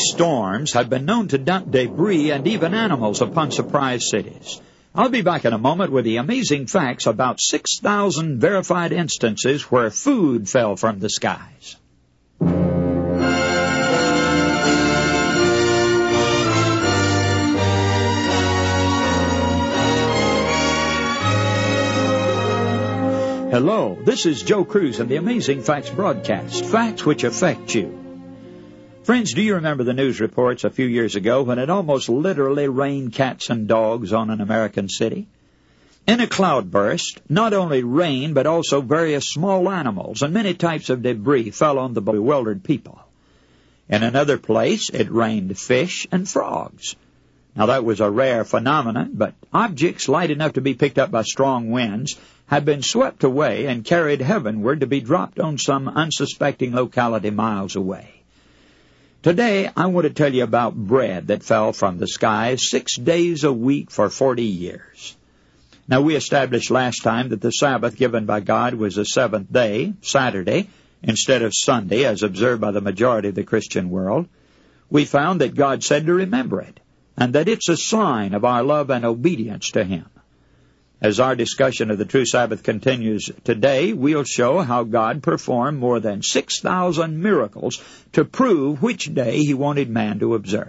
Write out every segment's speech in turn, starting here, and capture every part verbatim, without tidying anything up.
storms have been known to dump debris and even animals upon surprise cities. I'll be back in a moment with the amazing facts about six thousand verified instances where food fell from the skies. Hello, this is Joe Cruz and the Amazing Facts broadcast, facts which affect you. Friends, do you remember the news reports a few years ago when it almost literally rained cats and dogs on an American city? In a cloudburst, not only rain but also various small animals and many types of debris fell on the bewildered people. In another place, it rained fish and frogs. Now, that was a rare phenomenon, but objects light enough to be picked up by strong winds had been swept away and carried heavenward to be dropped on some unsuspecting locality miles away. Today, I want to tell you about bread that fell from the skies six days a week for forty years. Now, we established last time that the Sabbath given by God was the seventh day, Saturday, instead of Sunday, as observed by the majority of the Christian world. We found that God said to remember it, and that it's a sign of our love and obedience to Him. As our discussion of the true Sabbath continues today, we'll show how God performed more than six thousand miracles to prove which day He wanted man to observe.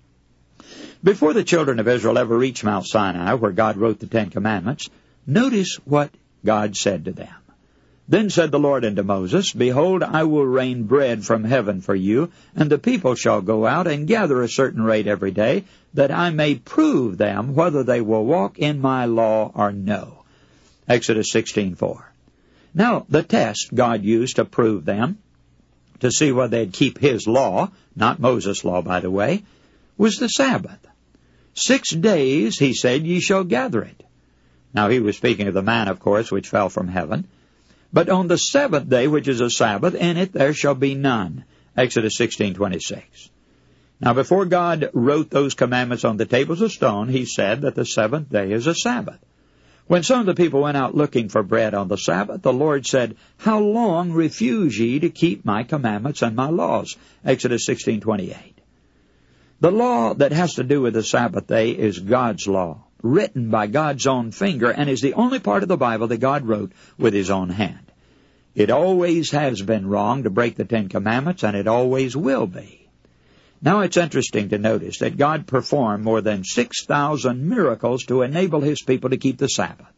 Before the children of Israel ever reached Mount Sinai, where God wrote the Ten Commandments, notice what God said to them. Then said the Lord unto Moses, Behold, I will rain bread from heaven for you, and the people shall go out and gather a certain rate every day, that I may prove them whether they will walk in my law or no. Exodus sixteen four. Now, the test God used to prove them, to see whether they'd keep His law, not Moses' law, by the way, was the Sabbath. Six days, He said, ye shall gather it. Now, He was speaking of the manna, of course, which fell from heaven. But on the seventh day, which is a Sabbath, in it there shall be none. Exodus sixteen twenty-six. Now, before God wrote those commandments on the tables of stone, He said that the seventh day is a Sabbath. When some of the people went out looking for bread on the Sabbath, the Lord said, How long refuse ye to keep my commandments and my laws? Exodus sixteen twenty-eight. The law that has to do with the Sabbath day is God's law, written by God's own finger, and is the only part of the Bible that God wrote with His own hand. It always has been wrong to break the Ten Commandments, and it always will be. Now, it's interesting to notice that God performed more than six thousand miracles to enable His people to keep the Sabbath.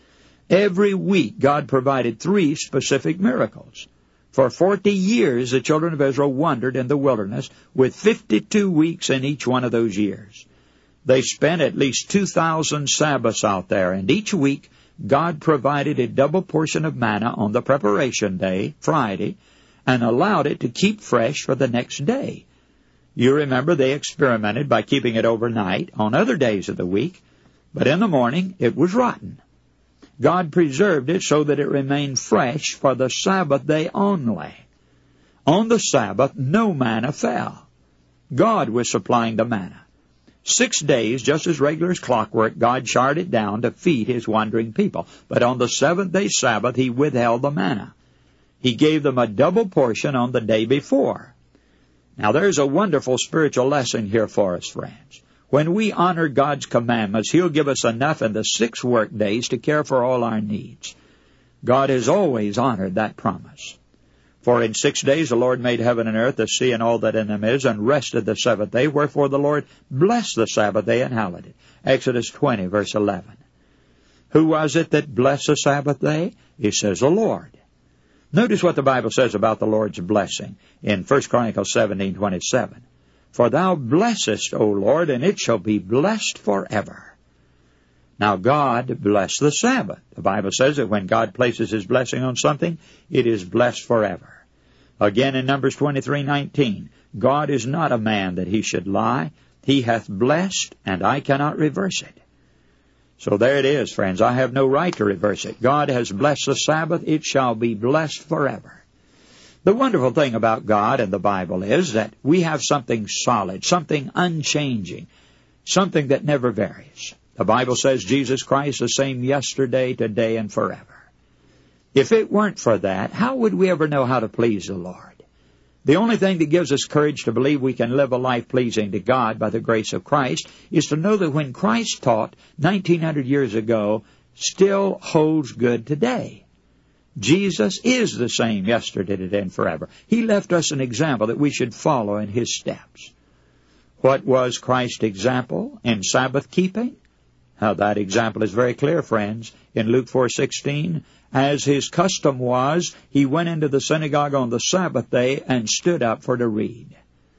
Every week, God provided three specific miracles. For forty years, the children of Israel wandered in the wilderness, with fifty-two weeks in each one of those years. They spent at least two thousand Sabbaths out there, and each week God provided a double portion of manna on the preparation day, Friday, and allowed it to keep fresh for the next day. You remember they experimented by keeping it overnight on other days of the week, but in the morning it was rotten. God preserved it so that it remained fresh for the Sabbath day only. On the Sabbath, no manna fell. God was supplying the manna. Six days, just as regular as clockwork, God showered it down to feed His wandering people. But on the seventh-day Sabbath, He withheld the manna. He gave them a double portion on the day before. Now, there's a wonderful spiritual lesson here for us, friends. When we honor God's commandments, He'll give us enough in the six work days to care for all our needs. God has always honored that promise. For in six days the Lord made heaven and earth, the sea and all that in them is, and rested the seventh day. Wherefore the Lord blessed the Sabbath day and hallowed it. Exodus twenty, verse eleven. Who was it that blessed the Sabbath day? It says the Lord. Notice what the Bible says about the Lord's blessing in First Chronicles seventeen twenty-seven. For thou blessest, O Lord, and it shall be blessed forever. Now, God blessed the Sabbath. The Bible says that when God places His blessing on something, it is blessed forever. Again in Numbers twenty-three nineteen, God is not a man that He should lie. He hath blessed, and I cannot reverse it. So there it is, friends. I have no right to reverse it. God has blessed the Sabbath. It shall be blessed forever. The wonderful thing about God and the Bible is that we have something solid, something unchanging, something that never varies. The Bible says Jesus Christ the same yesterday, today, and forever. If it weren't for that, how would we ever know how to please the Lord? The only thing that gives us courage to believe we can live a life pleasing to God by the grace of Christ is to know that when Christ taught nineteen hundred years ago still holds good today. Jesus is the same yesterday, today, and forever. He left us an example that we should follow in His steps. What was Christ's example in Sabbath keeping? Now, that example is very clear, friends. In Luke four sixteen, as His custom was, He went into the synagogue on the Sabbath day and stood up for to read.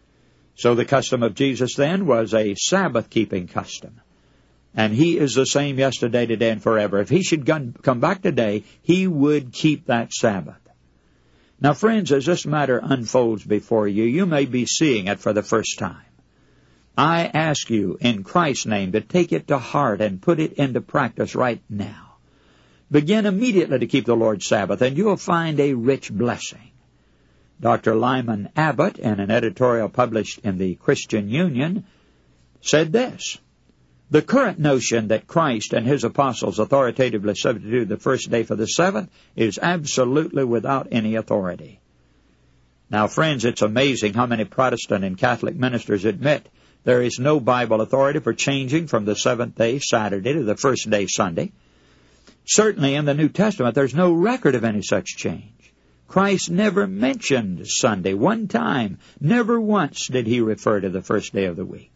So the custom of Jesus then was a Sabbath-keeping custom. And He is the same yesterday, today, and forever. If He should come back today, He would keep that Sabbath. Now, friends, as this matter unfolds before you, you may be seeing it for the first time. I ask you, in Christ's name, to take it to heart and put it into practice right now. Begin immediately to keep the Lord's Sabbath, and you'll find a rich blessing. Doctor Lyman Abbott, in an editorial published in the Christian Union, said this: the current notion that Christ and His apostles authoritatively substituted the first day for the seventh is absolutely without any authority. Now, friends, it's amazing how many Protestant and Catholic ministers admit there is no Bible authority for changing from the seventh day, Saturday, to the first day, Sunday. Certainly in the New Testament, there's no record of any such change. Christ never mentioned Sunday one time. Never once did He refer to the first day of the week.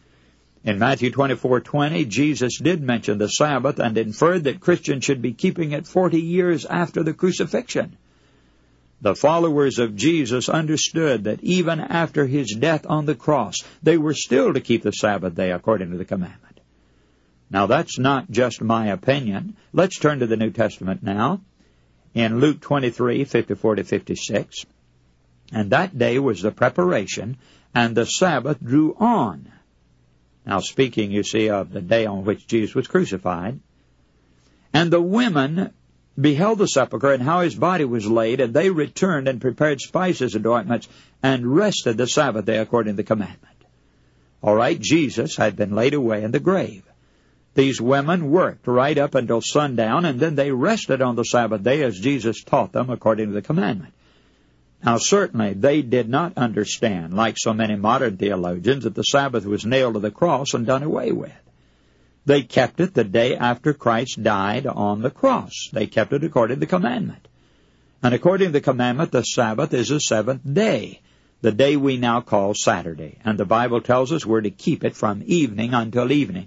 In Matthew twenty-four twenty, Jesus did mention the Sabbath and inferred that Christians should be keeping it forty years after the crucifixion. The followers of Jesus understood that even after His death on the cross, they were still to keep the Sabbath day according to the commandment. Now, that's not just my opinion. Let's turn to the New Testament now. In Luke twenty-three fifty-four to fifty-six, and that day was the preparation, and the Sabbath drew on. Now, speaking, you see, of the day on which Jesus was crucified. And the women beheld the sepulchre and how His body was laid, and they returned and prepared spices and ointments, and rested the Sabbath day according to the commandment. All right, Jesus had been laid away in the grave. These women worked right up until sundown, and then they rested on the Sabbath day as Jesus taught them according to the commandment. Now, certainly, they did not understand, like so many modern theologians, that the Sabbath was nailed to the cross and done away with. They kept it the day after Christ died on the cross. They kept it according to the commandment. And according to the commandment, the Sabbath is the seventh day, the day we now call Saturday. And the Bible tells us we're to keep it from evening until evening.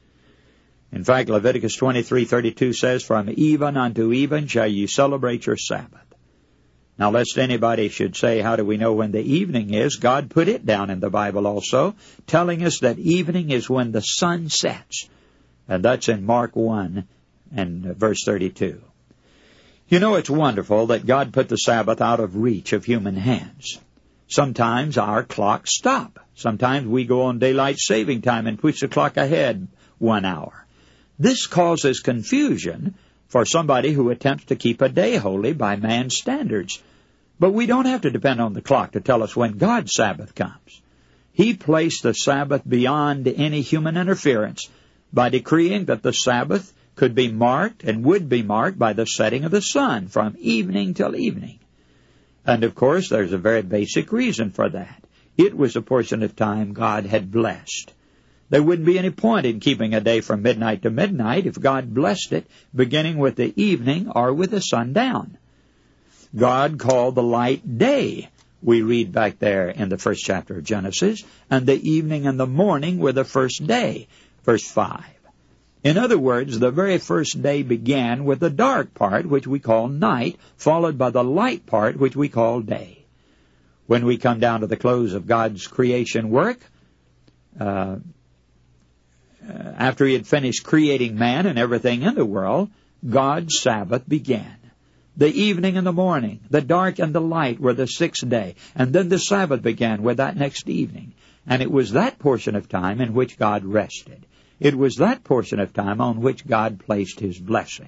In fact, Leviticus twenty-three thirty-two says, from even unto even shall ye celebrate your Sabbath. Now, lest anybody should say, how do we know when the evening is? God put it down in the Bible also, telling us that evening is when the sun sets. And that's in Mark one and verse thirty-two. You know, it's wonderful that God put the Sabbath out of reach of human hands. Sometimes our clocks stop. Sometimes we go on daylight saving time and push the clock ahead one hour. This causes confusion for somebody who attempts to keep a day holy by man's standards. But we don't have to depend on the clock to tell us when God's Sabbath comes. He placed the Sabbath beyond any human interference by decreeing that the Sabbath could be marked and would be marked by the setting of the sun from evening till evening. And, of course, there's a very basic reason for that. It was a portion of time God had blessed. There wouldn't be any point in keeping a day from midnight to midnight if God blessed it, beginning with the evening or with the sundown. God called the light day, we read back there in the first chapter of Genesis, and the evening and the morning were the first day, verse five. In other words, the very first day began with the dark part, which we call night, followed by the light part, which we call day. When we come down to the close of God's creation work, uh, after He had finished creating man and everything in the world, God's Sabbath began. The evening and the morning, the dark and the light were the sixth day, and then the Sabbath began with that next evening. And it was that portion of time in which God rested. It was that portion of time on which God placed His blessing.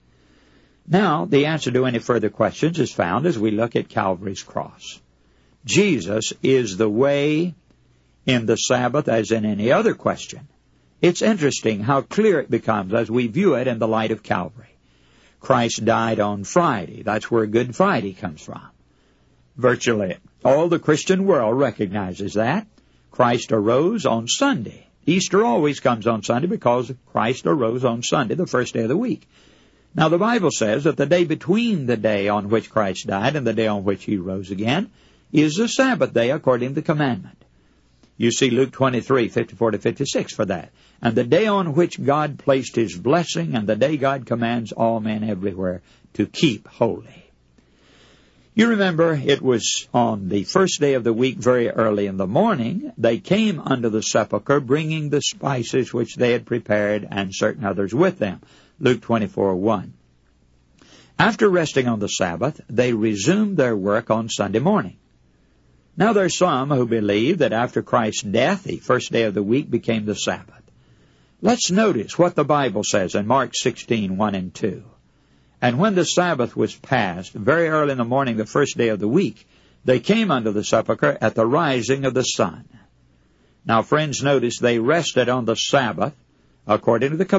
Now, the answer to any further questions is found as we look at Calvary's cross. Jesus is the way in the Sabbath as in any other question. It's interesting how clear it becomes as we view it in the light of Calvary. Christ died on Friday. That's where Good Friday comes from. Virtually all the Christian world recognizes that. Christ arose on Sunday. Easter always comes on Sunday because Christ arose on Sunday, the first day of the week. Now, the Bible says that the day between the day on which Christ died and the day on which he rose again is the Sabbath day according to the commandment. You see Luke twenty-three, fifty-four to fifty-six for that. And the day on which God placed his blessing and the day God commands all men everywhere to keep holy. You remember it was on the first day of the week, very early in the morning, they came unto the sepulchre, bringing the spices which they had prepared and certain others with them. Luke twenty-four, one. After resting on the Sabbath, they resumed their work on Sunday morning. Now there are some who believe that after Christ's death, the first day of the week became the Sabbath. Let's notice what the Bible says in Mark sixteen, one and two. And when the Sabbath was past, very early in the morning, the first day of the week, they came unto the sepulchre at the rising of the sun. Now, friends, notice they rested on the Sabbath according to the